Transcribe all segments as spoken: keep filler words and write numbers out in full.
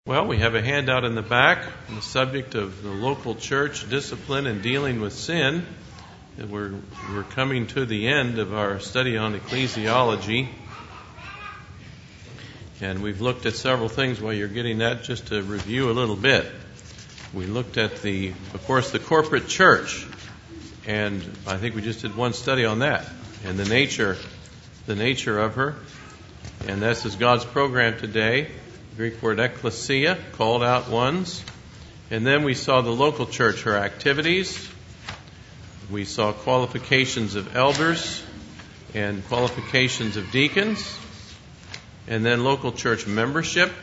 Well, we have a handout in the back on the subject of the local church discipline and dealing with sin. And we're, we're coming to the end of our study on ecclesiology. And we've looked at several things while you're getting that, just to review a little bit. We looked at the, of course, the corporate church. And I think we just did one study on that. And the nature, the nature of her. And this is God's program today. Greek word ekklesia, called out ones. And then we saw the local church, her activities. We saw qualifications of elders and qualifications of deacons. And then local church membership.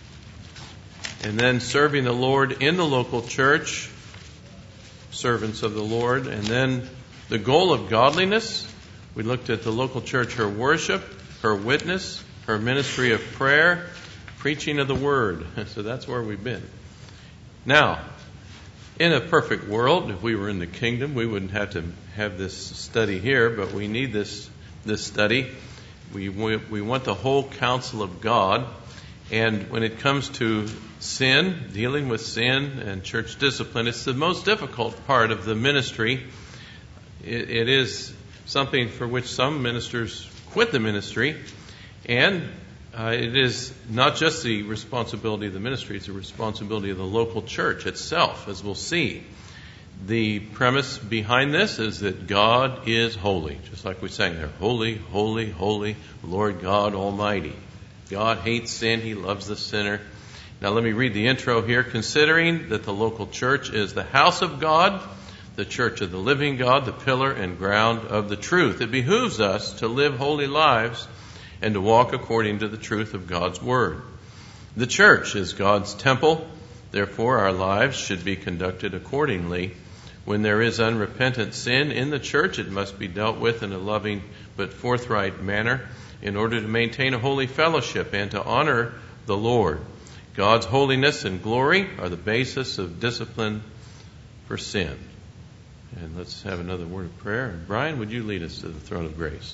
And then serving the Lord in the local church, servants of the Lord. And then the goal of godliness. We looked at the local church, her worship, her witness, her ministry of prayer, preaching of the Word. So that's where we've been. Now, in a perfect world, if we were in the kingdom, we wouldn't have to have this study here, but we need this this study. We we want the whole counsel of God. And when it comes to sin, dealing with sin and church discipline, it's the most difficult part of the ministry. It, it is something for which some ministers quit the ministry. And Uh, it is not just the responsibility of the ministry, it's the responsibility of the local church itself, as we'll see. The premise behind this is that God is holy. Just like we sang there, holy, holy, holy, Lord God Almighty. God hates sin, He loves the sinner. Now let me read the intro here. Considering that the local church is the house of God, the church of the living God, the pillar and ground of the truth, it behooves us to live holy lives and to walk according to the truth of God's Word. The church is God's temple. Therefore, our lives should be conducted accordingly. When there is unrepentant sin in the church, it must be dealt with in a loving but forthright manner in order to maintain a holy fellowship and to honor the Lord. God's holiness and glory are the basis of discipline for sin. And let's have another word of prayer. And Brian, would you lead us to the throne of grace?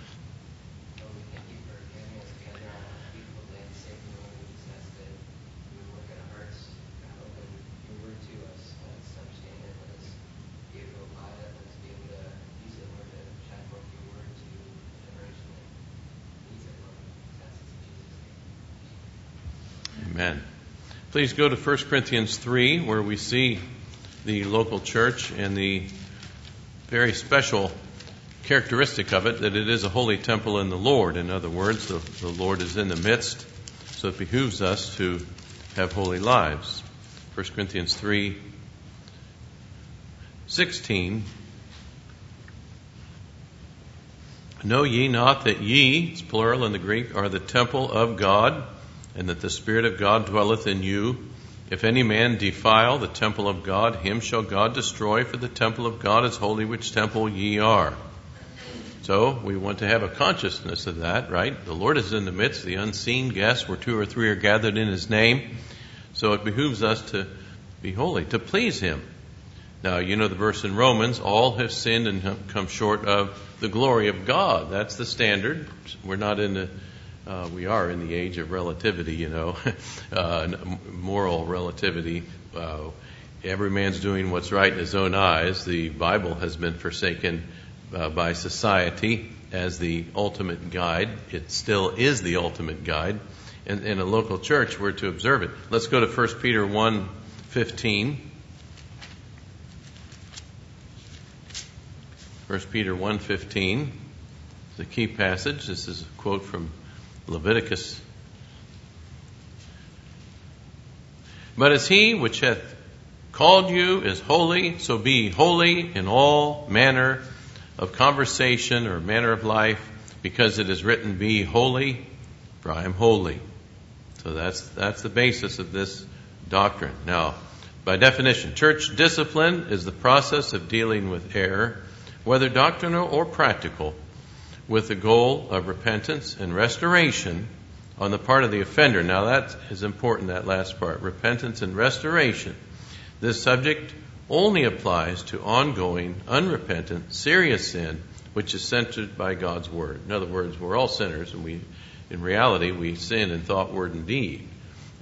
Amen. Please go to First Corinthians three, where we see the local church and the very special characteristic of it, that it is a holy temple in the Lord. In other words, the, the Lord is in the midst, so it behooves us to have holy lives. First Corinthians three sixteen. Know ye not that ye, it's plural in the Greek, are the temple of God, and that the Spirit of God dwelleth in you? If any man defile the temple of God, him shall God destroy, for the temple of God is holy, which temple ye are. So we want to have a consciousness of that, right? The Lord is in the midst, the unseen guest, where two or three are gathered in His name. So it behooves us to be holy, to please Him. Now, you know the verse in Romans, all have sinned and come short of the glory of God. That's the standard. We're not in the Uh, we are in the age of relativity, you know, uh, moral relativity. Uh, every man's doing what's right in his own eyes. The Bible has been forsaken uh, by society as the ultimate guide. It still is the ultimate guide. And in a local church, we're to observe it. Let's go to First Peter one fifteen. First Peter one fifteen. The key passage. This is a quote from Leviticus. But as He which hath called you is holy, so be holy in all manner of conversation or manner of life, because it is written, be holy, for I am holy. So that's that's the basis of this doctrine. Now, by definition, church discipline is the process of dealing with error, whether doctrinal or practical, with the goal of repentance and restoration on the part of the offender. Now that is important, that last part, repentance and restoration. This subject only applies to ongoing, unrepentant, serious sin, which is censored by God's Word. In other words, we're all sinners, and we, in reality, we sin in thought, word, and deed.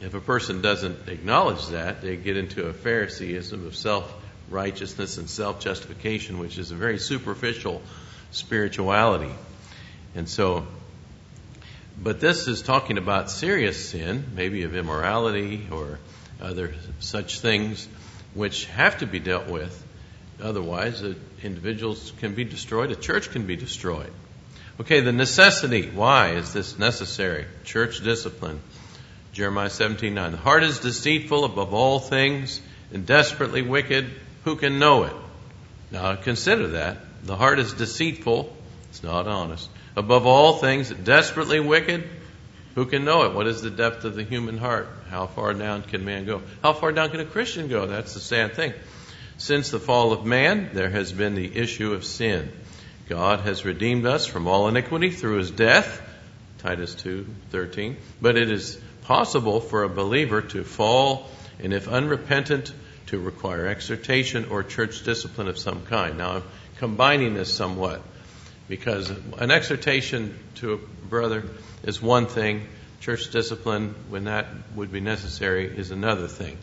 If a person doesn't acknowledge that, they get into a Phariseeism of self-righteousness and self-justification, which is a very superficial spirituality. And so, but this is talking about serious sin, maybe of immorality or other such things which have to be dealt with. Otherwise, uh, individuals can be destroyed, a church can be destroyed. Okay, the necessity. Why is this necessary? Church discipline. Jeremiah seventeen nine. The heart is deceitful above all things and desperately wicked. Who can know it? Now consider that. The heart is deceitful. It's not honest. Above all things, desperately wicked. Who can know it? What is the depth of the human heart? How far down can man go? How far down can a Christian go? That's the sad thing. Since the fall of man, there has been the issue of sin. God has redeemed us from all iniquity through his death, Titus two thirteen. But it is possible for a believer to fall, and if unrepentant, to require exhortation or church discipline of some kind. Now, I'm combining this somewhat, because an exhortation to a brother is one thing. Church discipline, when that would be necessary, is another thing.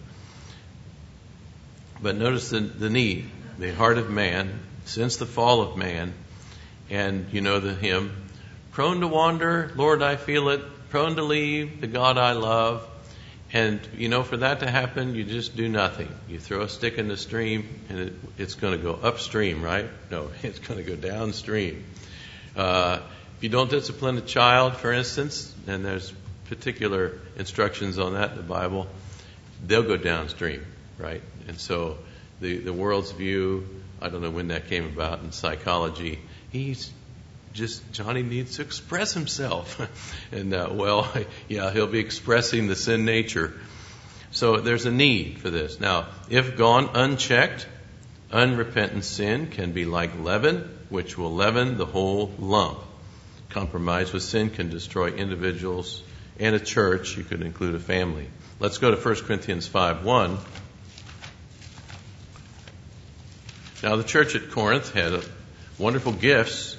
But notice the, the need, the heart of man, since the fall of man, and you know the hymn, prone to wander, Lord, I feel it, prone to leave the God I love. And, you know, for that to happen, you just do nothing. You throw a stick in the stream, and it, it's going to go upstream, right? No, it's going to go downstream. Uh, if you don't discipline a child, for instance, and there's particular instructions on that in the Bible, they'll go downstream, right? And so the, the world's view, I don't know when that came about in psychology, he's just, Johnny needs to express himself. and, uh, well, yeah, he'll be expressing the sin nature. So there's a need for this. Now, if gone unchecked, unrepentant sin can be like leaven, which will leaven the whole lump. Compromise with sin can destroy individuals and a church. You could include a family. Let's go to First Corinthians five one. Now, the church at Corinth had a wonderful gifts,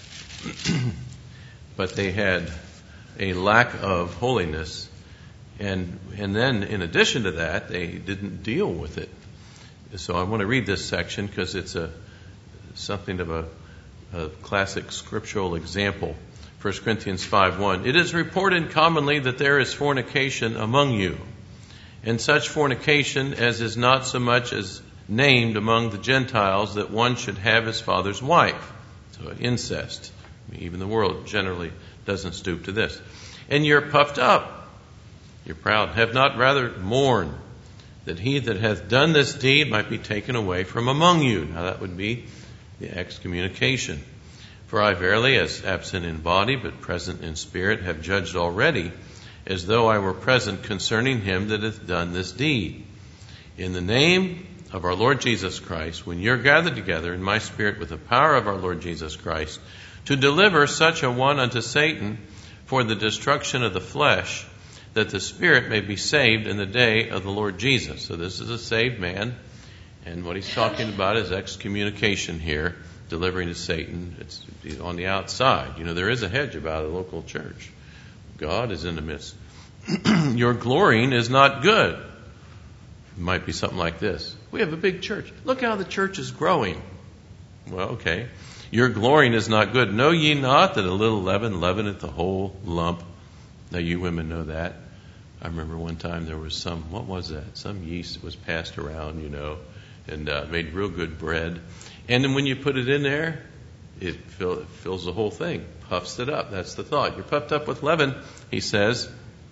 but they had a lack of holiness. And and then, in addition to that, they didn't deal with it. So I want to read this section because it's a something of a, a classic scriptural example. First Corinthians five one. It is reported commonly that there is fornication among you, and such fornication as is not so much as named among the Gentiles, that one should have his father's wife. So incest. I mean, even the world generally doesn't stoop to this. And you're puffed up. You're proud. Have not rather mourned that he that hath done this deed might be taken away from among you. Now that would be the excommunication. For I verily, as absent in body, but present in spirit, have judged already, as though I were present concerning him that hath done this deed. In the name of our Lord Jesus Christ, when you're gathered together in my spirit with the power of our Lord Jesus Christ, to deliver such a one unto Satan for the destruction of the flesh, that the spirit may be saved in the day of the Lord Jesus. So this is a saved man, and what he's talking about is excommunication here, delivering to Satan. It's on the outside. You know, there is a hedge about a local church. God is in the midst. Your glorying is not good. It might be something like this. We have a big church. Look how the church is growing. Well, okay. Your glorying is not good. Know ye not that a little leaven leaveneth the whole lump? Now you women know that. I remember one time there was some, what was that? Some yeast that was passed around, you know, and uh, made real good bread. And then when you put it in there, it, fill, it fills the whole thing, puffs it up. That's the thought. You're puffed up with leaven, he says.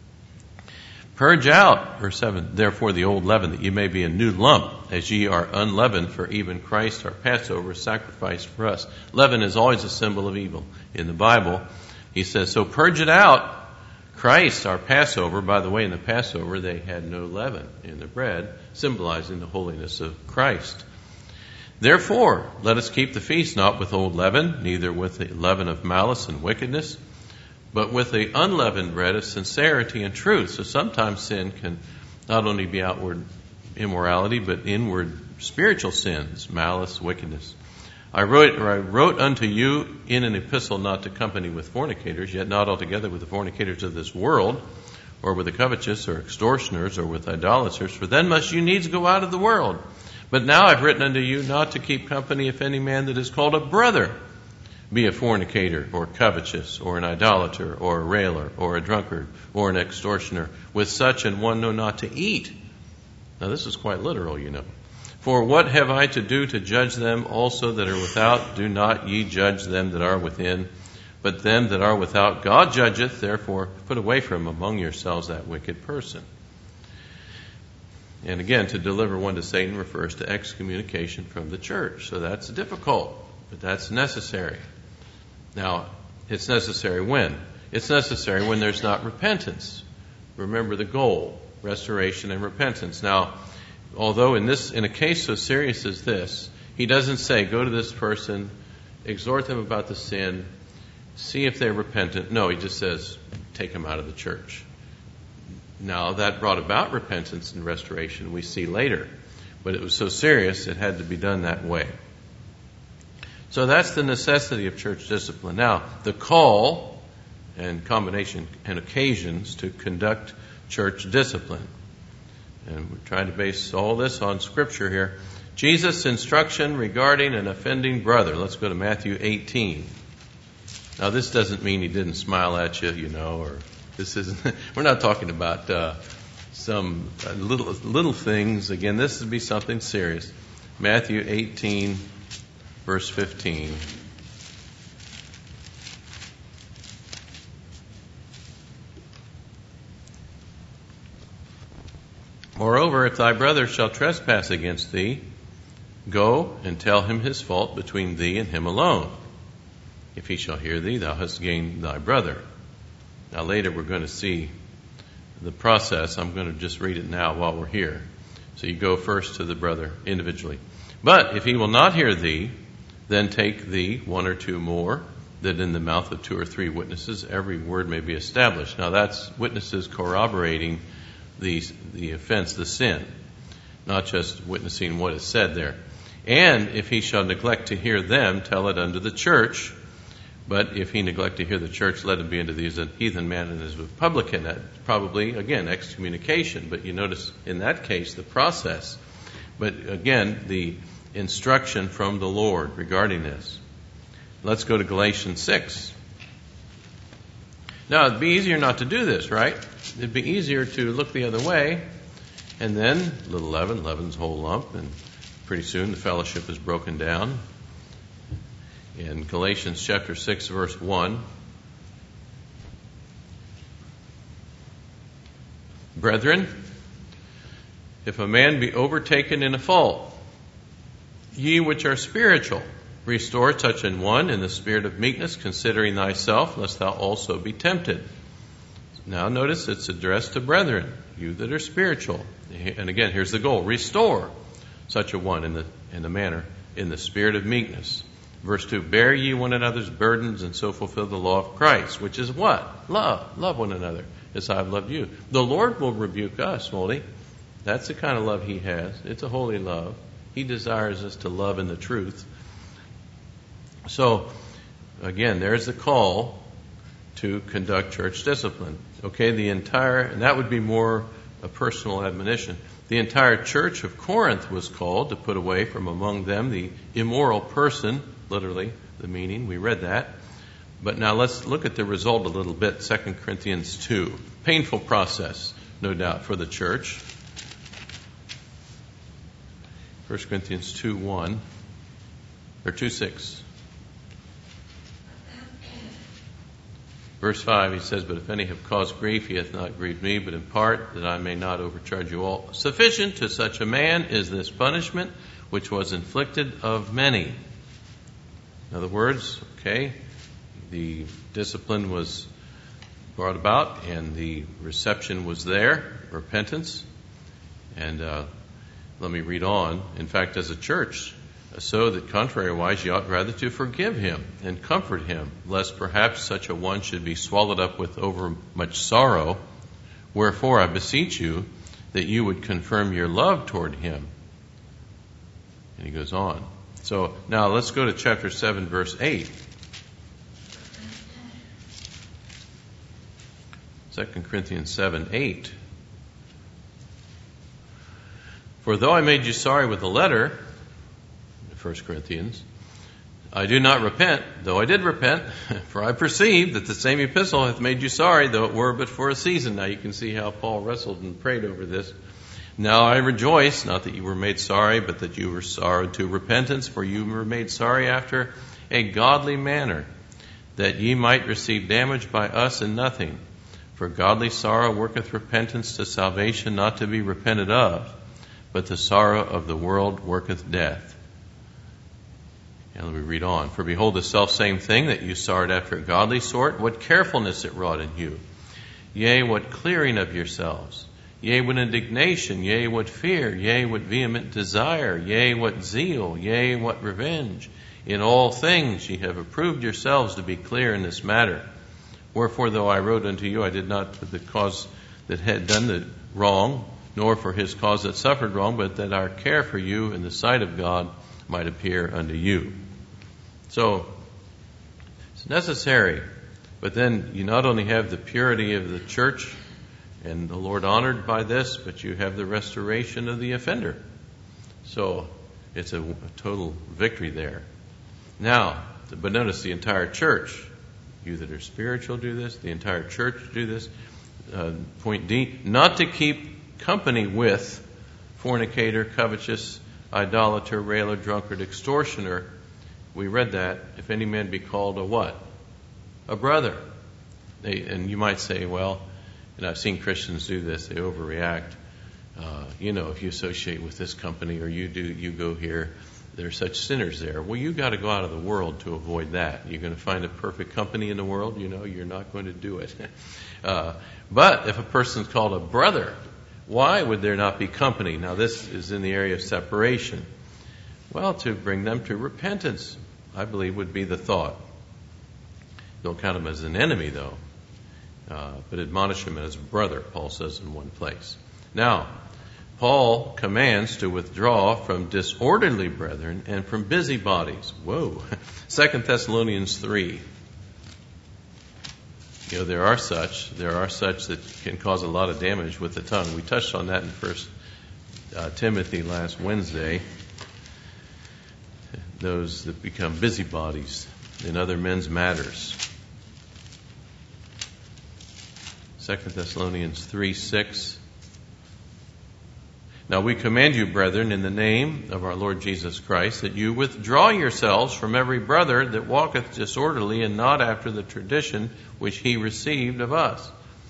Purge out, verse seven, therefore the old leaven, that ye may be a new lump, as ye are unleavened, for even Christ our Passover sacrificed for us. Leaven is always a symbol of evil in the Bible. He says, so purge it out. Christ, our Passover, by the way, in the Passover, they had no leaven in the bread, symbolizing the holiness of Christ. Therefore, let us keep the feast not with old leaven, neither with the leaven of malice and wickedness, but with the unleavened bread of sincerity and truth. So sometimes sin can not only be outward immorality, but inward spiritual sins, malice, wickedness. I wrote, or I wrote unto you in an epistle not to company with fornicators, yet not altogether with the fornicators of this world, or with the covetous, or extortioners, or with idolaters, for then must you needs go out of the world. But now I've written unto you not to keep company if any man that is called a brother be a fornicator, or covetous, or an idolater, or a railer, or a drunkard, or an extortioner. With such an one know not to eat. Now this is quite literal, you know. For what have I to do to judge them also that are without? Do not ye judge them that are within. But them that are without God judgeth, therefore put away from among yourselves that wicked person. And again, to deliver one to Satan refers to excommunication from the church. So that's difficult, but that's necessary. Now, it's necessary when? It's necessary when there's not repentance. Remember the goal, restoration and repentance. Now, although in this, in a case so serious as this, he doesn't say, go to this person, exhort them about the sin, see if they're repentant. No, he just says, take them out of the church. Now, that brought about repentance and restoration, we see later. But it was so serious, it had to be done that way. So that's the necessity of church discipline. Now, the call and combination and occasions to conduct church discipline. And we're trying to base all this on Scripture here. Jesus' instruction regarding an offending brother. Let's go to Matthew eighteen. Now, this doesn't mean he didn't smile at you, you know, or this isn't, we're not talking about uh, some uh, little little things. Again, this would be something serious. Matthew eighteen, verse fifteen. Moreover, if thy brother shall trespass against thee, go and tell him his fault between thee and him alone. If he shall hear thee, thou hast gained thy brother. Now later we're going to see the process. I'm going to just read it now while we're here. So you go first to the brother individually. But if he will not hear thee, then take thee one or two more, that in the mouth of two or three witnesses every word may be established. Now that's witnesses corroborating the, the offense, the sin, not just witnessing what is said there. And if he shall neglect to hear them, tell it unto the church. But if he neglect to hear the church, let him be unto thee as a heathen man and as a publican. That's probably, again, excommunication. But you notice in that case the process. But again, the instruction from the Lord regarding this. Let's go to Galatians six. Now, it'd be easier not to do this, right? It'd be easier to look the other way, and then little leaven, leaven's whole lump, and pretty soon the fellowship is broken down. In Galatians chapter six, verse one, brethren, if a man be overtaken in a fault, ye which are spiritual, restore such an one in the spirit of meekness, considering thyself, lest thou also be tempted. Now notice it's addressed to brethren, you that are spiritual. And again, here's the goal. Restore such a one in the in the manner, in the spirit of meekness. Verse two, bear ye one another's burdens and so fulfill the law of Christ, which is what? Love. Love one another as I have loved you. The Lord will rebuke us, won't he? That's the kind of love he has. It's a holy love. He desires us to love in the truth. So, again, there's the call to conduct church discipline. Okay, the entire, and that would be more a personal admonition. The entire church of Corinth was called to put away from among them the immoral person, literally, the meaning, we read that. But now let's look at the result a little bit, Second Corinthians two. Painful process, no doubt, for the church. First Corinthians two one, or two six. Verse five, he says, but if any have caused grief, he hath not grieved me, but in part, that I may not overcharge you all. Sufficient to such a man is this punishment, which was inflicted of many. In other words, okay, the discipline was brought about, and the reception was there, repentance. And uh, let me read on. In fact, as a church, so that contrariwise ye ought rather to forgive him and comfort him, lest perhaps such a one should be swallowed up with over much sorrow. Wherefore I beseech you that you would confirm your love toward him. And he goes on. So now let's go to chapter seven, verse eight. Second Corinthians seven eight. For though I made you sorry with the letter, First Corinthians, I do not repent, though I did repent, for I perceive that the same epistle hath made you sorry, though it were but for a season. Now you can see how Paul wrestled and prayed over this. Now I rejoice, not that you were made sorry, but that you were sorrowed to repentance, for you were made sorry after a godly manner, that ye might receive damage by us in nothing. For godly sorrow worketh repentance to salvation, not to be repented of, but the sorrow of the world worketh death. And let me read on. For behold, the selfsame thing that you sorrowed after a godly sort, what carefulness it wrought in you. Yea, what clearing of yourselves. Yea, what indignation. Yea, what fear. Yea, what vehement desire. Yea, what zeal. Yea, what revenge. In all things ye have approved yourselves to be clear in this matter. Wherefore, though I wrote unto you, I did not for the cause that had done the wrong, nor for his cause that suffered wrong, but that our care for you in the sight of God might appear unto you. So, it's necessary. But then you not only have the purity of the church and the Lord honored by this, but you have the restoration of the offender. So, it's a, a total victory there. Now, but notice the entire church, you that are spiritual do this, the entire church do this. Uh, point D, not to keep company with fornicator, covetous, idolater, railer, drunkard, extortioner. We read that. If any man be called a what? A brother. They, and you might say, well, and I've seen Christians do this, they overreact. Uh, you know, if you associate with this company or you do, you go here, there are such sinners there. Well, you've got to go out of the world to avoid that. You're going to find a perfect company in the world, you know, you're not going to do it. uh, but if a person's called a brother, why would there not be company? Now, this is in the area of separation. Well, to bring them to repentance, I believe, would be the thought. Don't count him as an enemy, though, uh, but admonish him as a brother, Paul says in one place. Now, Paul commands to withdraw from disorderly brethren and from busybodies. Whoa. Second Thessalonians three. You know, there are such. There are such that can cause a lot of damage with the tongue. We touched on that in First uh, Timothy last Wednesday. Those that become busybodies in other men's matters. Second Thessalonians three six. Now we command you, brethren, in the name of our Lord Jesus Christ, that you withdraw yourselves from every brother that walketh disorderly and not after the tradition which he received of us.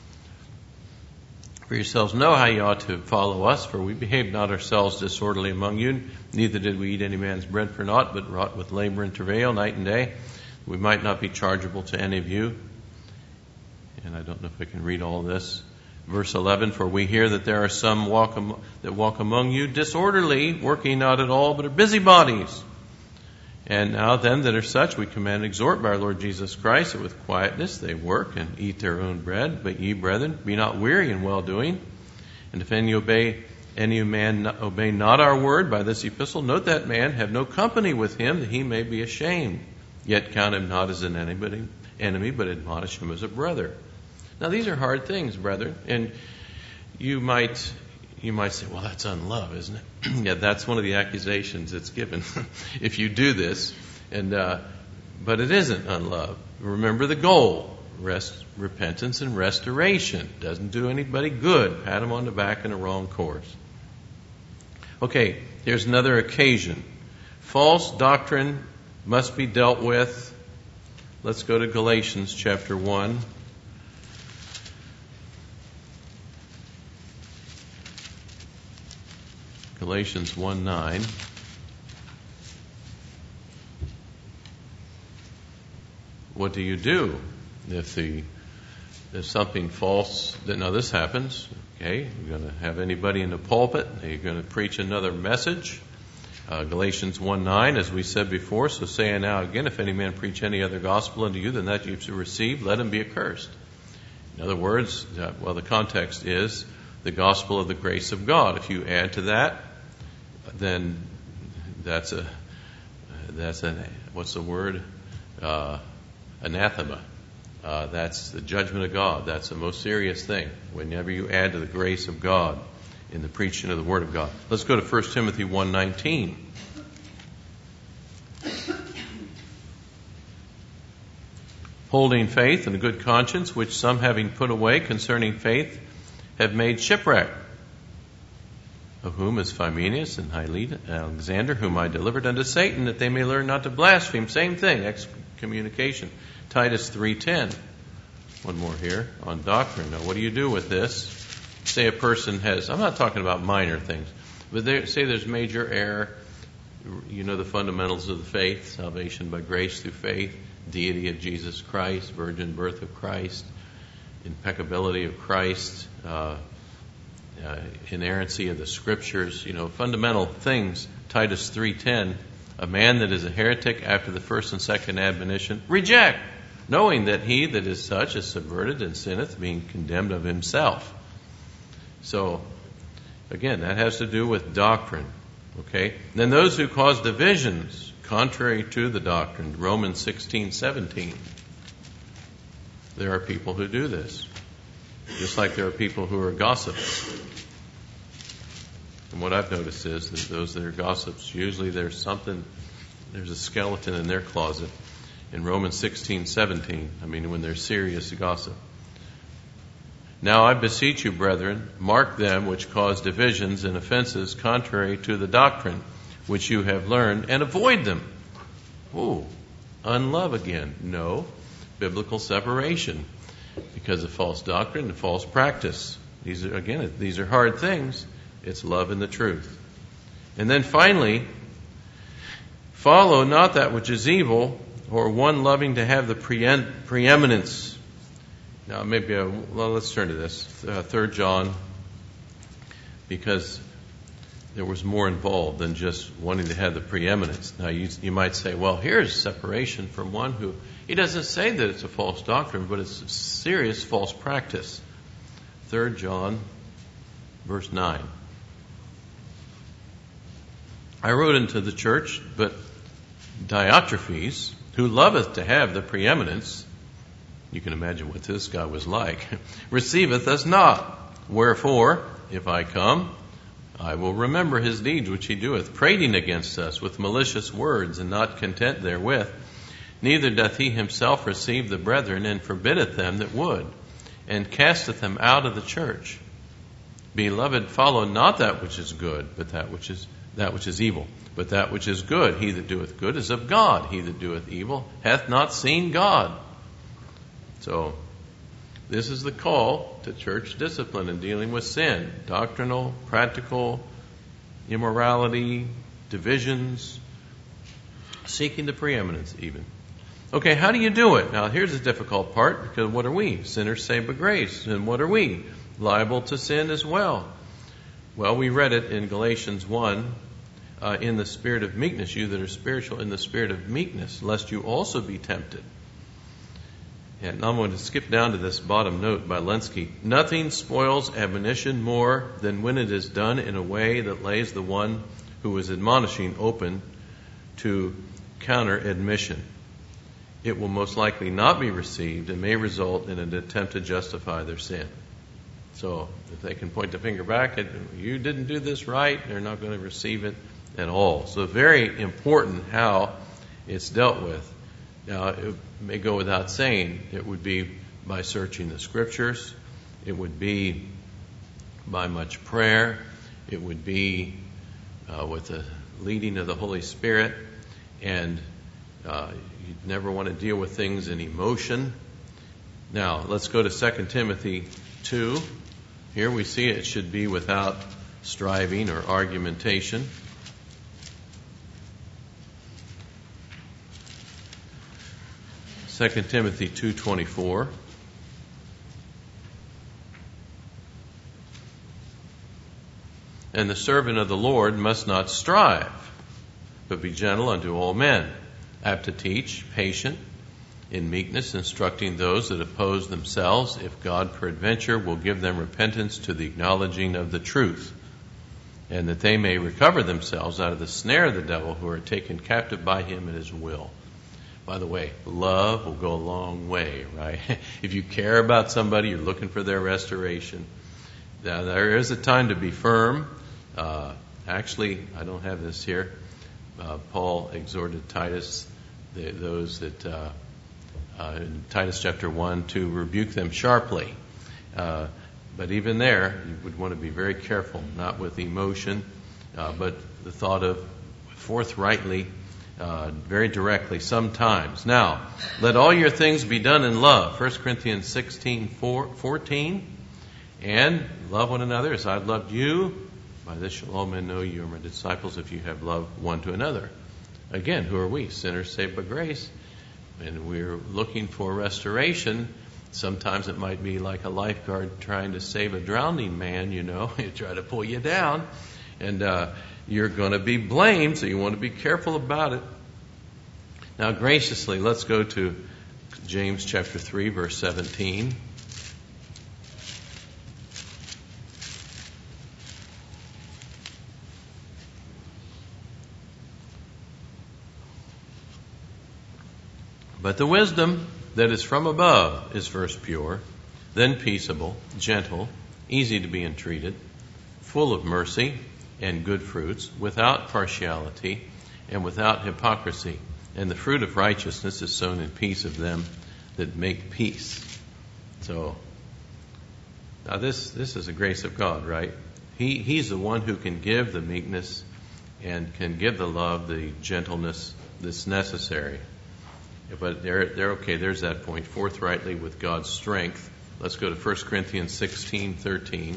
For yourselves know how you ought to follow us, for we behaved not ourselves disorderly among you, neither did we eat any man's bread for naught, but wrought with labor and travail night and day. We might not be chargeable to any of you. And I don't know if I can read all this. Verse eleven, for we hear that there are some walk am- that walk among you disorderly, working not at all, but are busybodies. And now then that are such, we command and exhort by our Lord Jesus Christ, that with quietness they work and eat their own bread. But ye, brethren, be not weary in well-doing. And if any obey any man not, obey not our word by this epistle, note that man, have no company with him, that he may be ashamed. Yet count him not as an enemy, enemy, but admonish him as a brother. Now these are hard things, brethren, and you might you might say, well, that's unlove, isn't it? Yeah, that's one of the accusations that's given if you do this, and uh, but it isn't unlove. Remember the goal: rest, repentance, and restoration. Doesn't do anybody good. Pat them on the back in the wrong course. Okay, here's another occasion. False doctrine must be dealt with. Let's go to Galatians chapter one. Galatians one nine. What do you do if the if something false? Now this happens. Okay, you're going to have anybody in the pulpit. You're going to preach another message. Uh, Galatians one nine, as we said before. So say I now again, if any man preach any other gospel unto you than that you've received, let him be accursed. In other words, uh, well, the context is the gospel of the grace of God. If you add to that, then that's a that's a what's the word uh, anathema. Uh, that's the judgment of God. That's the most serious thing. Whenever you add to the grace of God in the preaching of the Word of God. Let's go to First Timothy one nineteen. Holding faith and a good conscience, which some having put away concerning faith have made shipwreck, of whom is Phymenius and Hyletus, Alexander, whom I delivered unto Satan, that they may learn not to blaspheme. Same thing, excommunication. Titus three ten. One more here on doctrine. Now, what do you do with this? Say a person has, I'm not talking about minor things, but there, say there's major error. You know the fundamentals of the faith, salvation by grace through faith, deity of Jesus Christ, virgin birth of Christ, impeccability of Christ, uh, uh, inerrancy of the Scriptures, you know, fundamental things. Titus three ten, a man that is a heretic after the first and second admonition, reject, knowing that he that is such is subverted and sinneth, being condemned of himself. So, again, that has to do with doctrine. Okay? Then those who cause divisions contrary to the doctrine, Romans sixteen seventeen. There are people who do this. Just like there are people who are gossips. And what I've noticed is that those that are gossips, usually there's something, there's a skeleton in their closet. In Romans sixteen seventeen, I mean, when they're serious gossip. Now I beseech you, brethren, mark them which cause divisions and offenses contrary to the doctrine which you have learned, and avoid them. Ooh, unlove again. No, biblical separation because of false doctrine and false practice. These are, again, these are hard things. It's love and the truth. And then finally, follow not that which is evil, or one loving to have the preem- preeminence. Now, maybe, a, well, let's turn to this. Uh, Third John, because there was more involved than just wanting to have the preeminence. Now, you, you might say, well, here's separation from one who, he doesn't say that it's a false doctrine, but it's a serious false practice. Third John, verse nine. I wrote unto the church, but Diotrephes, who loveth to have the preeminence, you can imagine what this guy was like, receiveth us not. Wherefore, if I come, I will remember his deeds which he doeth, prating against us with malicious words, and not content therewith. Neither doth he himself receive the brethren, and forbiddeth them that would, and casteth them out of the church. Beloved, follow not that which is good, but that which is that which is evil. But that which is good, he that doeth good is of God. He that doeth evil hath not seen God. So, this is the call to church discipline in dealing with sin. Doctrinal, practical, immorality, divisions, seeking the preeminence even. Okay, how do you do it? Now, here's the difficult part, because what are we? Sinners saved by grace. And what are we? Liable to sin as well. Well, we read it in Galatians one, uh, in the spirit of meekness, you that are spiritual, in the spirit of meekness, lest you also be tempted. And I'm going to skip down to this bottom note by Lenski. Nothing spoils admonition more than when it is done in a way that lays the one who is admonishing open to counter admission. It will most likely not be received and may result in an attempt to justify their sin. So if they can point the finger back at you didn't do this right, they're not going to receive it at all. So very important how it's dealt with. Now, it may go without saying, it would be by searching the Scriptures. It would be by much prayer. It would be uh, with the leading of the Holy Spirit. And uh, you never want to deal with things in emotion. Now, let's go to Second Timothy two. Here we see it should be without striving or argumentation. Second Timothy two twenty-four. And the servant of the Lord must not strive, but be gentle unto all men, apt to teach, patient, in meekness, instructing those that oppose themselves, if God peradventure will give them repentance to the acknowledging of the truth, and that they may recover themselves out of the snare of the devil, who are taken captive by him at his will. By the way, love will go a long way, right? If you care about somebody, you're looking for their restoration. Now, there is a time to be firm. Uh, actually, I don't have this here. Uh, Paul exhorted Titus, the, those that, uh, uh, in Titus chapter one, to rebuke them sharply. Uh, but even there, you would want to be very careful, not with emotion, uh, but the thought of forthrightly, uh, very directly, sometimes. Now, let all your things be done in love. First Corinthians sixteen fourteen. And love one another as I've loved you. By this shall all men know you are my disciples if you have love one to another. Again, who are we? Sinners saved by grace. And we're looking for restoration. Sometimes it might be like a lifeguard trying to save a drowning man, you know. He try to pull you down. And uh, you're going to be blamed, so you want to be careful about it. Now, graciously, let's go to James chapter three, verse seventeen. But the wisdom that is from above is first pure, then peaceable, gentle, easy to be entreated, full of mercy and good fruits, without partiality and without hypocrisy. And the fruit of righteousness is sown in peace of them that make peace. So, now this this is the grace of God, right? He He's the one who can give the meekness and can give the love, the gentleness that's necessary. But they're, they're okay, there's that point, forthrightly with God's strength. Let's go to First Corinthians sixteen thirteen.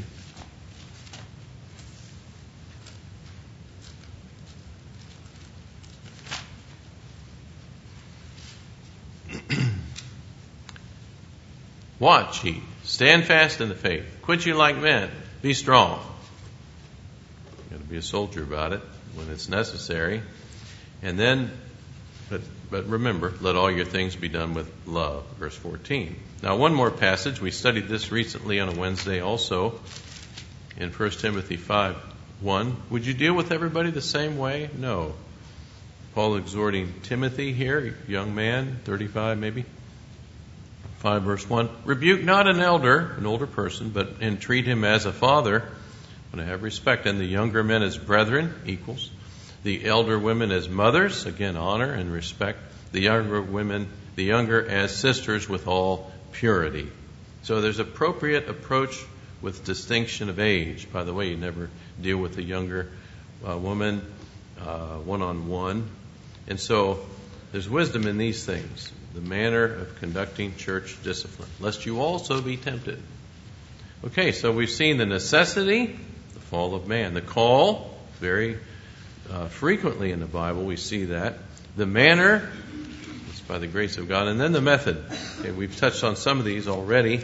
Watch ye, stand fast in the faith, quit ye like men, be strong. You've got to be a soldier about it when it's necessary. And then, but But remember, let all your things be done with love. Verse fourteen. Now, one more passage. We studied this recently on a Wednesday also in First Timothy five one. Would you deal with everybody the same way? No. Paul exhorting Timothy here, young man, thirty-five maybe. five verse one. Rebuke not an elder, an older person, but entreat him as a father. Want to have respect. And the younger men as brethren, equals. The elder women as mothers, again, honor and respect. The younger women, the younger as sisters with all purity. So there's appropriate approach with distinction of age. By the way, you never deal with a younger uh, woman uh, one-on-one. And so there's wisdom in these things. The manner of conducting church discipline, lest you also be tempted. Okay, so we've seen the necessity, the fall of man. The call, very Uh, frequently in the Bible we see that. The manner, it's by the grace of God. And then the method. Okay, we've touched on some of these already.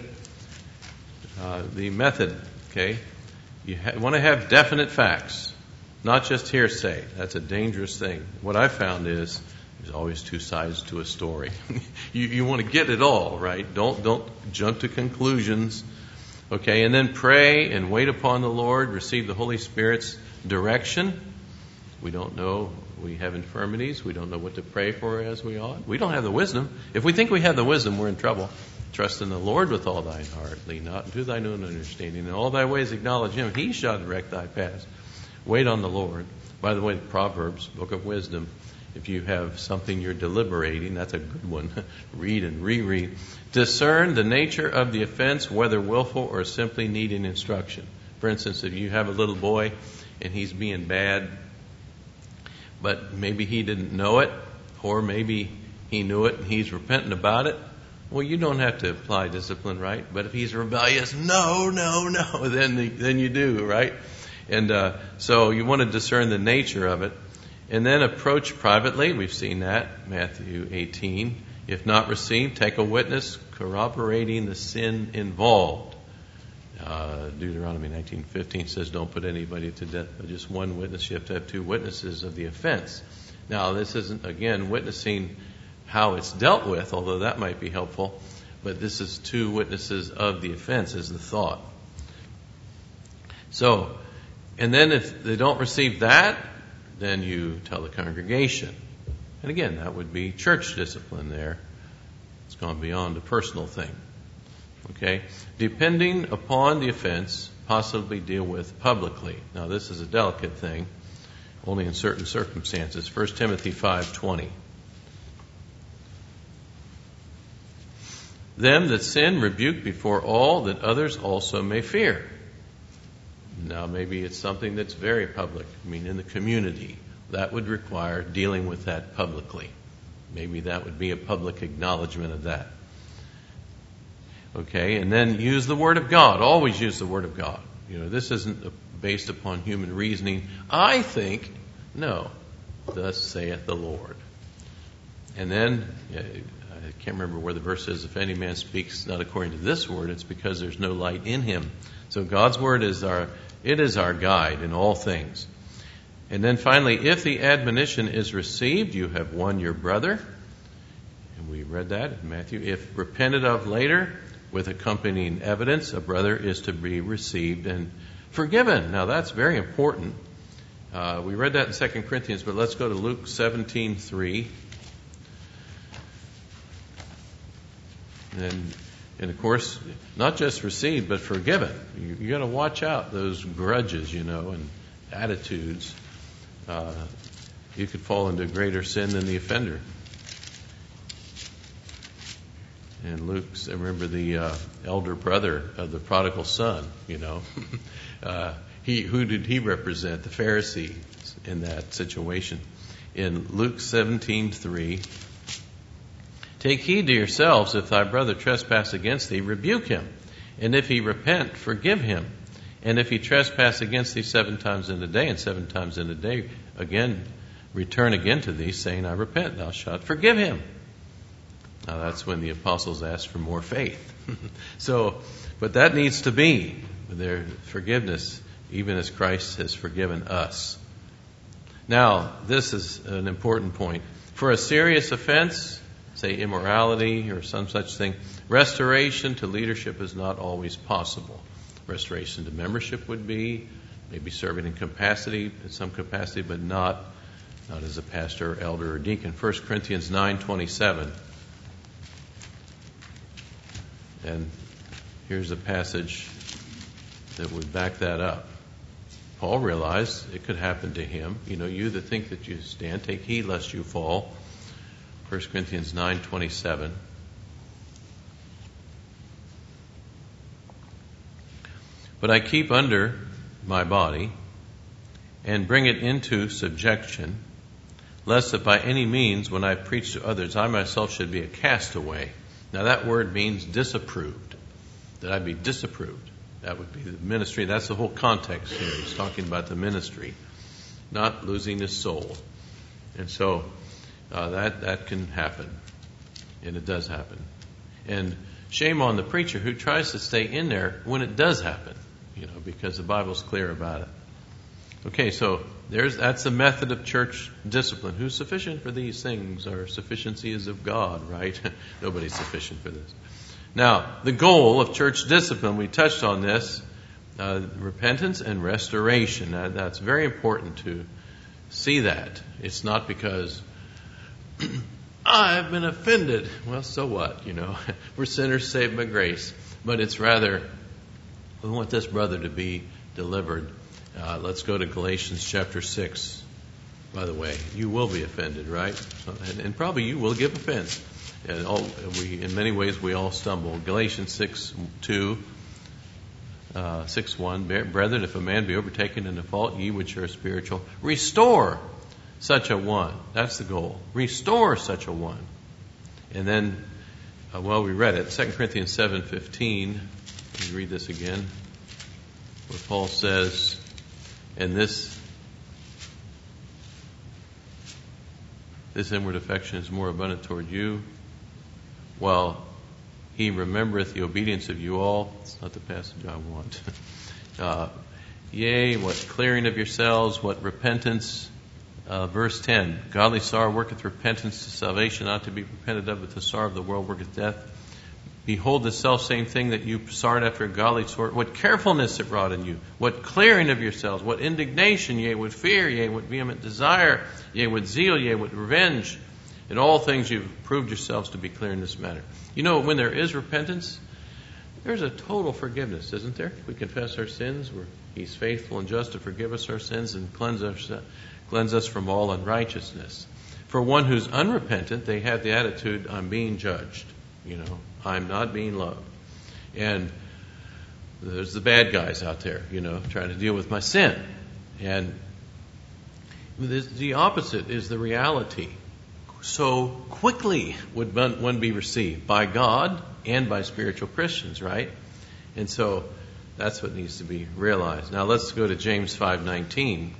Uh, the method, okay. You ha- want to have definite facts, not just hearsay. That's a dangerous thing. What I found is there's always two sides to a story. you, you want to get it all, right? Don't don't jump to conclusions. Okay, and then pray and wait upon the Lord. Receive the Holy Spirit's direction. We don't know, we have infirmities. We don't know what to pray for as we ought. We don't have the wisdom. If we think we have the wisdom, we're in trouble. Trust in the Lord with all thine heart. Lean not into thine own understanding. In all thy ways acknowledge him. He shall direct thy paths. Wait on the Lord. By the way, Proverbs, book of wisdom. If you have something you're deliberating, that's a good one. Read and reread. Discern the nature of the offense, whether willful or simply needing instruction. For instance, if you have a little boy and he's being bad, but maybe he didn't know it, or maybe he knew it and he's repentant about it. Well, you don't have to apply discipline, right? But if he's rebellious, no, no, no, then the, then you do, right? And uh, so you want to discern the nature of it. And then approach privately. We've seen that, Matthew eighteen. If not received, take a witness corroborating the sin involved. Uh, Deuteronomy nineteen fifteen says don't put anybody to death but just one witness. You have to have two witnesses of the offense. Now, this isn't, again, witnessing how it's dealt with, although that might be helpful, but this is two witnesses of the offense is the thought. So, and then if they don't receive that, then you tell the congregation. And again, that would be church discipline there. It's gone beyond a personal thing. Okay? Depending upon the offense, possibly deal with publicly. Now, this is a delicate thing, only in certain circumstances. First Timothy five twenty. Them that sin rebuke before all, that others also may fear. Now, maybe it's something that's very public. I mean, in the community. That would require dealing with that publicly. Maybe that would be a public acknowledgement of that. Okay, and then use the Word of God. Always use the Word of God. You know, this isn't based upon human reasoning. I think, no, thus saith the Lord. And then, I can't remember where the verse is, if any man speaks not according to this word, it's because there's no light in him. So God's Word is our, it is our guide in all things. And then finally, if the admonition is received, you have won your brother. And we read that in Matthew. If repented of later, with accompanying evidence, a brother is to be received and forgiven. Now that's very important. Uh, we read that in Second Corinthians, but let's go to Luke seventeen three. And, and of course, not just received, but forgiven. You, you got to watch out those grudges, you know, and attitudes. Uh, you could fall into greater sin than the offender. And Luke's, I remember the uh, elder brother of the prodigal son, you know. uh, he who did he represent? The Pharisee in that situation. In Luke seventeen three, take heed to yourselves, if thy brother trespass against thee, rebuke him. And if he repent, forgive him. And if he trespass against thee seven times in a day, and seven times in a day again return again to thee, saying, I repent, thou shalt forgive him. Now that's when the apostles asked for more faith. So, but that needs to be their forgiveness, even as Christ has forgiven us. Now, this is an important point. For a serious offense, say immorality or some such thing, restoration to leadership is not always possible. Restoration to membership would be, maybe serving in capacity, in some capacity, but not, not as a pastor, elder, or deacon. First Corinthians nine twenty-seven. And here's a passage that would back that up. Paul realized it could happen to him. You know, you that think that you stand, take heed lest you fall. First Corinthians nine twenty-seven. But I keep under my body and bring it into subjection, lest that by any means, when I preach to others, I myself should be a castaway. Now that word means disapproved, that I be disapproved. That would be the ministry. That's the whole context here. He's talking about the ministry, not losing his soul. And so uh, that that can happen, and it does happen. And shame on the preacher who tries to stay in there when it does happen, you know, because the Bible's clear about it. Okay, so there's that's the method of church discipline. Who's sufficient for these things? Our sufficiency is of God, right? Nobody's sufficient for this. Now, the goal of church discipline, we touched on this, uh, repentance and restoration. Now, that's very important to see that. It's not because I've been offended. Well, so what? You know, we're sinners saved by grace. But it's rather, we want this brother to be delivered. Uh, let's go to Galatians chapter six. By the way, you will be offended, right? And, and probably you will give offense. And all, we, in many ways, we all stumble. Galatians six two, uh, six one. Brethren, if a man be overtaken in a fault, ye which are spiritual, restore such a one. That's the goal. Restore such a one. And then, uh, well, we read it. Second Corinthians seven fifteen. Let me read this again. Where Paul says, and this this inward affection is more abundant toward you, while he remembereth the obedience of you all. It's not the passage I want. uh, yea, what clearing of yourselves, what repentance. Uh, verse ten, godly sorrow worketh repentance to salvation, not to be repented of, but the sorrow of the world worketh death. Behold the selfsame thing that you sought after a godly sort, what carefulness it wrought in you, what clearing of yourselves, what indignation, yea, with fear, yea, with vehement desire, yea, with zeal, yea, with revenge. In all things you've proved yourselves to be clear in this matter. You know, when there is repentance, there's a total forgiveness, isn't there? If we confess our sins, we're, He's faithful and just to forgive us our sins and cleanse us, cleanse us from all unrighteousness. For one who's unrepentant, they have the attitude, I'm being judged. You know, I'm not being loved. And there's the bad guys out there, you know, trying to deal with my sin. And the opposite is the reality. So quickly would one be received by God and by spiritual Christians, right? And so that's what needs to be realized. Now let's go to James five nineteen.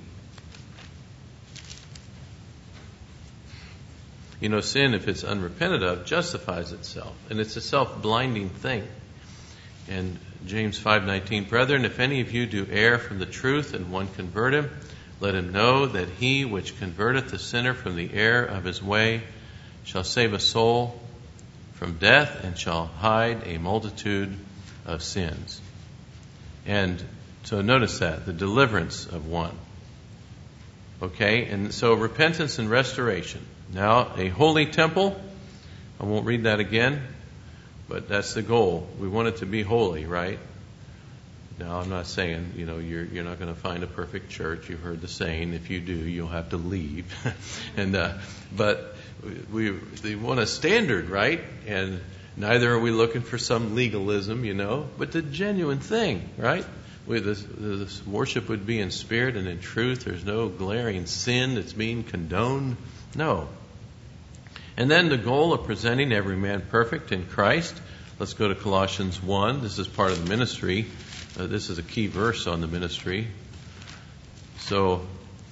You know, sin, if it's unrepented of, justifies itself. And it's a self-blinding thing. And James five nineteen, Brethren, if any of you do err from the truth and one convert him, let him know that he which converteth the sinner from the error of his way shall save a soul from death and shall hide a multitude of sins. And so notice that, the deliverance of one. Okay, and so repentance and restoration. Now, a holy temple, I won't read that again, but that's the goal. We want it to be holy, right? Now, I'm not saying, you know, you're you're not going to find a perfect church. You've heard the saying, if you do, you'll have to leave. and uh, But we they want a standard, right? And neither are we looking for some legalism, you know, but the genuine thing, right? We, this, this worship would be in spirit and in truth. There's no glaring sin that's being condoned. No. And then the goal of presenting every man perfect in Christ. Let's go to Colossians one. This is part of the ministry. Uh, this is a key verse on the ministry. So,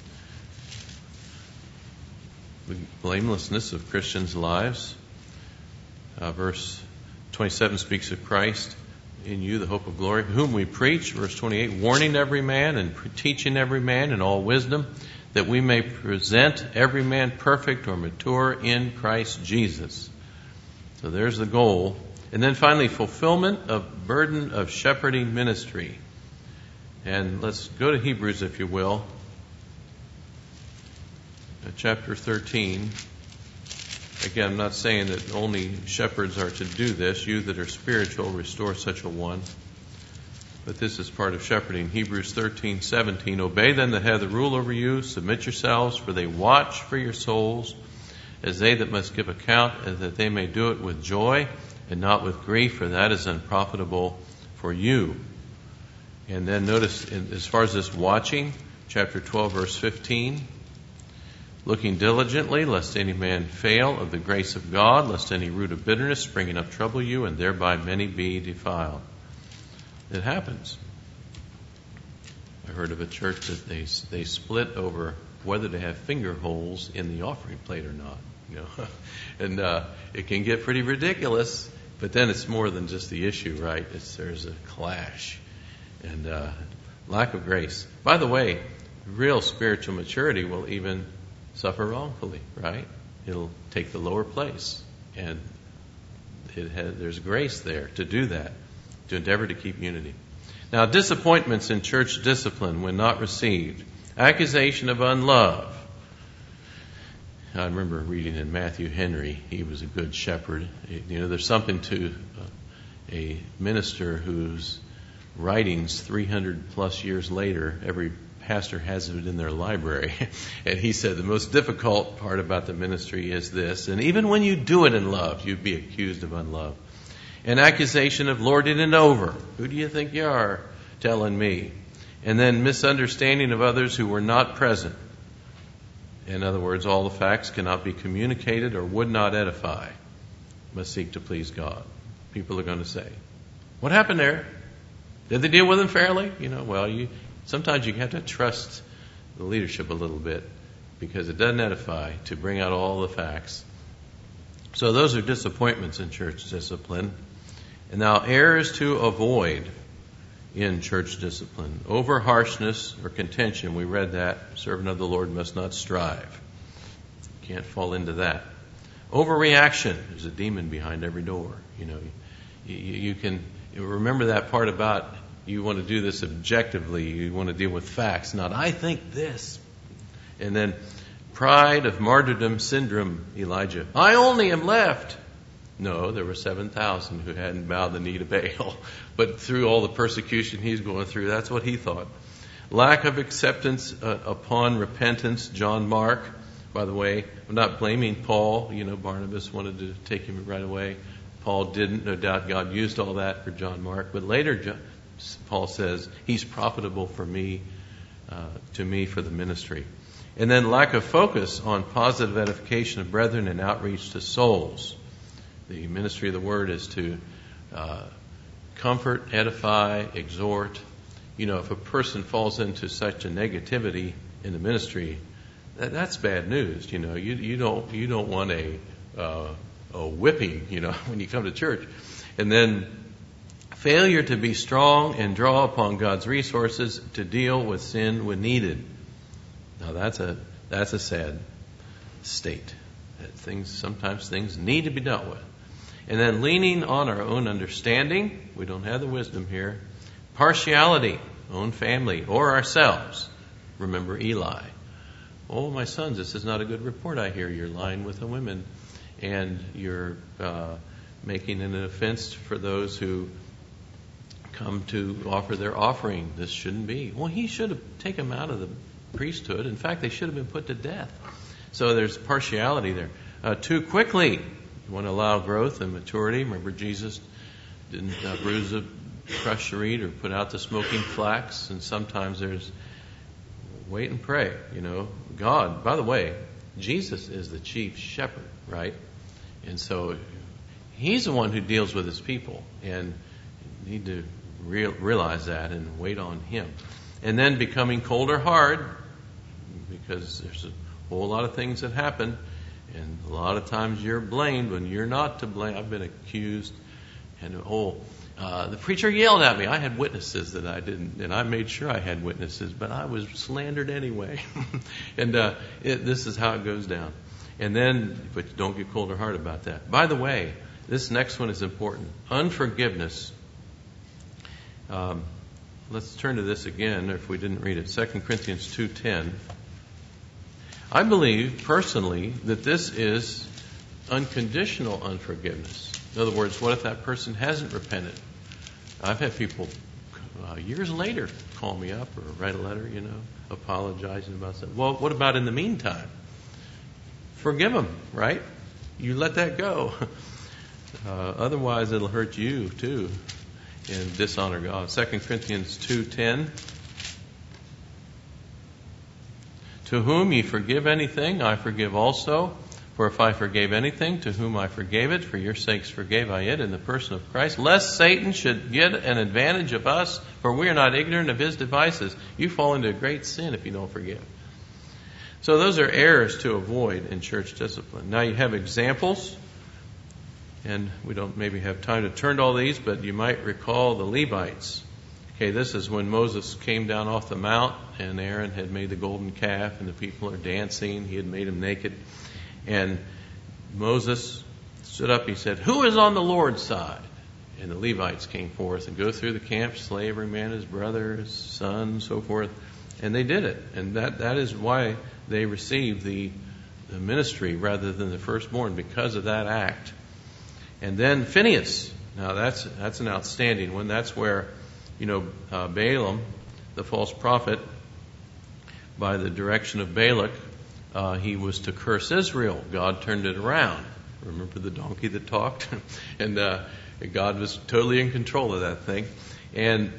the blamelessness of Christians' lives. Uh, verse twenty-seven speaks of Christ in you, the hope of glory, whom we preach. Verse twenty-eight, warning every man and teaching every man in all wisdom, that we may present every man perfect or mature in Christ Jesus. So there's the goal. And then finally, fulfillment of burden of shepherding ministry. And let's go to Hebrews, if you will. Uh, chapter thirteen. Again, I'm not saying that only shepherds are to do this. You that are spiritual, restore such a one. But this is part of shepherding. Hebrews thirteen seventeen. Obey them that have the rule over you. Submit yourselves, for they watch for your souls, as they that must give account, and that they may do it with joy and not with grief, for that is unprofitable for you. And then notice, as far as this watching, chapter twelve, verse fifteen. Looking diligently, lest any man fail of the grace of God, lest any root of bitterness springing up trouble you, and thereby many be defiled. It happens. I heard of a church that they they split over whether to have finger holes in the offering plate or not. You know, and uh, it can get pretty ridiculous. But then it's more than just the issue, right? It's, there's a clash and uh, lack of grace. By the way, real spiritual maturity will even suffer wrongfully, right? It'll take the lower place, and it has, there's grace there to do that, to endeavor to keep unity. Now, disappointments in church discipline when not received. Accusation of unlove. I remember reading in Matthew Henry, he was a good shepherd. You know, there's something to a minister whose writings three hundred plus years later, every pastor has it in their library. And he said the most difficult part about the ministry is this, and even when you do it in love, you'd be accused of unlove. An accusation of lording it over. Who do you think you are telling me? And then misunderstanding of others who were not present. In other words, all the facts cannot be communicated or would not edify. Must seek to please God. People are going to say, what happened there? Did they deal with him fairly? You know, well, you sometimes you have to trust the leadership a little bit, because it doesn't edify to bring out all the facts. So those are disappointments in church discipline. And now errors to avoid in church discipline. Over harshness or contention. We read that. Servant of the Lord must not strive. Can't fall into that. Overreaction. There's a demon behind every door. You know, you, you can remember that part about you want to do this objectively. You want to deal with facts, not I think this. And then pride of martyrdom syndrome, Elijah. I only am left. No, there were seven thousand who hadn't bowed the knee to Baal. But through all the persecution he's going through, that's what he thought. Lack of acceptance uh, upon repentance, John Mark. By the way, I'm not blaming Paul. You know, Barnabas wanted to take him right away. Paul didn't. No doubt God used all that for John Mark. But later, John, Paul says, he's profitable for me, uh, to me for the ministry. And then lack of focus on positive edification of brethren and outreach to souls. The ministry of the word is to uh, comfort, edify, exhort. You know, if a person falls into such a negativity in the ministry, that, that's bad news. You know, you you don't you don't want a uh, a whipping. You know, when you come to church, and then failure to be strong and draw upon God's resources to deal with sin when needed. Now that's a that's a sad state. That things sometimes things need to be dealt with. And then leaning on our own understanding, we don't have the wisdom here. Partiality, own family, or ourselves. Remember Eli. Oh, my sons, this is not a good report I hear. You're lying with the women, and you're uh, making an offense for those who come to offer their offering. This shouldn't be. Well, he should have taken them out of the priesthood. In fact, they should have been put to death. So there's partiality there. Uh, too quickly. You want to allow growth and maturity. Remember, Jesus didn't uh, bruise the crush the reed or put out the smoking flax. And sometimes there's wait and pray. You know, God. By the way, Jesus is the chief shepherd, right? And so he's the one who deals with his people, and you need to real, realize that and wait on him. And then becoming cold or hard, because there's a whole lot of things that happen. And a lot of times you're blamed when you're not to blame. I've been accused, and oh, uh, the preacher yelled at me. I had witnesses that I didn't, and I made sure I had witnesses, but I was slandered anyway. and uh, it, this is how it goes down. And then, but don't get cold or hard about that. By the way, this next one is important. Unforgiveness. Um, let's turn to this again, if we didn't read it. Second Corinthians two ten. I believe, personally, that this is unconditional unforgiveness. In other words, what if that person hasn't repented? I've had people uh, years later call me up or write a letter, you know, apologizing about something. Well, what about in the meantime? Forgive them, right? You let that go. Uh, otherwise, it'll hurt you, too, and dishonor God. Second Corinthians two ten. To whom ye forgive anything, I forgive also. For if I forgave anything, to whom I forgave it, for your sakes forgave I it in the person of Christ, lest Satan should get an advantage of us, for we are not ignorant of his devices. You fall into a great sin if you don't forgive. So those are errors to avoid in church discipline. Now you have examples, and we don't maybe have time to turn to all these, but you might recall the Levites. Okay, this is when Moses came down off the mount, and Aaron had made the golden calf, and the people are dancing. He had made them naked. And Moses stood up, he said, "Who is on the Lord's side?" And the Levites came forth and go through the camp, slay every man his brother, his son, so forth. And they did it. And that, that is why they received the, the ministry rather than the firstborn, because of that act. And then Phinehas. Now that's that's an outstanding one. That's where, you know, uh, Balaam, the false prophet, by the direction of Balak, uh, he was to curse Israel. God turned it around. Remember the donkey that talked? and uh, God was totally in control of that thing. And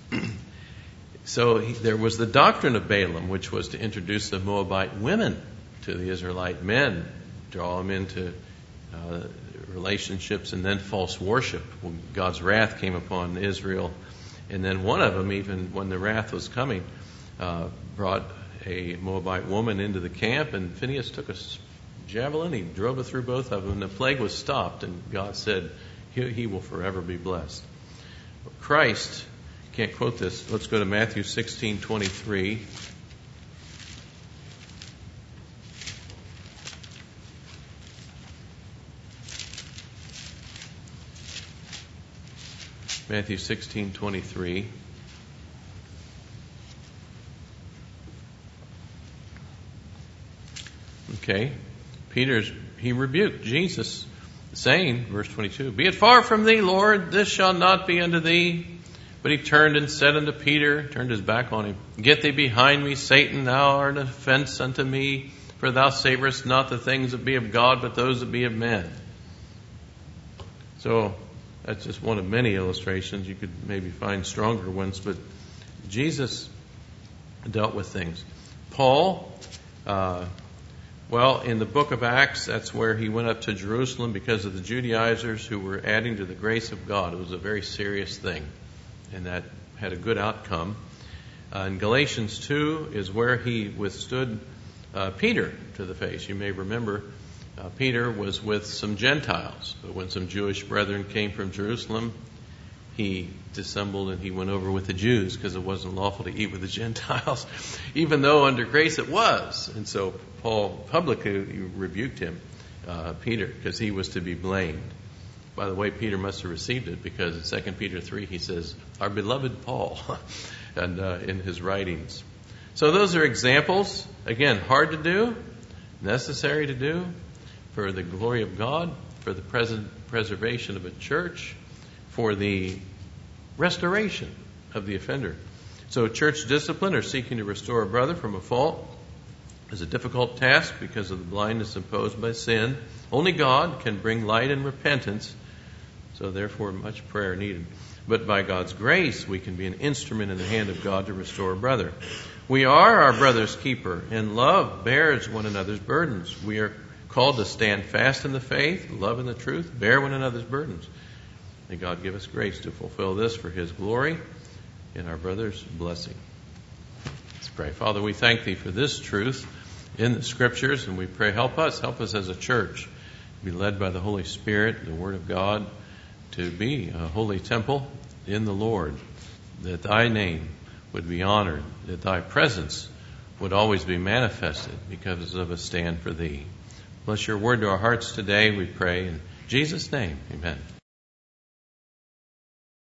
so he, there was the doctrine of Balaam, which was to introduce the Moabite women to the Israelite men, draw them into uh, relationships, and then false worship. Well, God's wrath came upon Israel. And then one of them, even when the wrath was coming, uh, brought a Moabite woman into the camp, and Phinehas took a javelin, he drove it through both of them, and the plague was stopped, and God said, he, he will forever be blessed. Christ, can't quote this, let's go to Matthew sixteen twenty-three. Matthew sixteen twenty-three. Okay, Peter's, he rebuked Jesus, saying, verse twenty-two, "Be it far from thee, Lord, this shall not be unto thee." But he turned and said unto Peter, turned his back on him, "Get thee behind me, Satan, thou art an offense unto me, for thou savorest not the things that be of God, but those that be of men." So that's just one of many illustrations. You could maybe find stronger ones, but Jesus dealt with things. Paul, uh, well, in the book of Acts, that's where he went up to Jerusalem because of the Judaizers who were adding to the grace of God. It was a very serious thing, and that had a good outcome. Uh, in Galatians two is where he withstood uh, Peter to the face. You may remember uh, Peter was with some Gentiles, but when some Jewish brethren came from Jerusalem, he dissembled and he went over with the Jews because it wasn't lawful to eat with the Gentiles, even though under grace it was. And so Paul publicly rebuked him, uh, Peter, because he was to be blamed. By the way, Peter must have received it, because in Second Peter three he says, "Our beloved Paul," and uh, in his writings. So those are examples. Again, hard to do, necessary to do for the glory of God, for the present preservation of a church, for the restoration of the offender. So church discipline, or seeking to restore a brother from a fault, is a difficult task because of the blindness imposed by sin. Only God can bring light and repentance, so therefore much prayer needed. But by God's grace, we can be an instrument in the hand of God to restore a brother. We are our brother's keeper, and love bears one another's burdens. We are called to stand fast in the faith, love in the truth, bear one another's burdens. May God give us grace to fulfill this for His glory and our brother's blessing. Let's pray. Father, we thank Thee for this truth in the Scriptures, and we pray, help us, help us as a church to be led by the Holy Spirit, the Word of God, to be a holy temple in the Lord, that Thy name would be honored, that Thy presence would always be manifested because of a stand for Thee. Bless Your word to our hearts today, we pray. In Jesus' name, amen.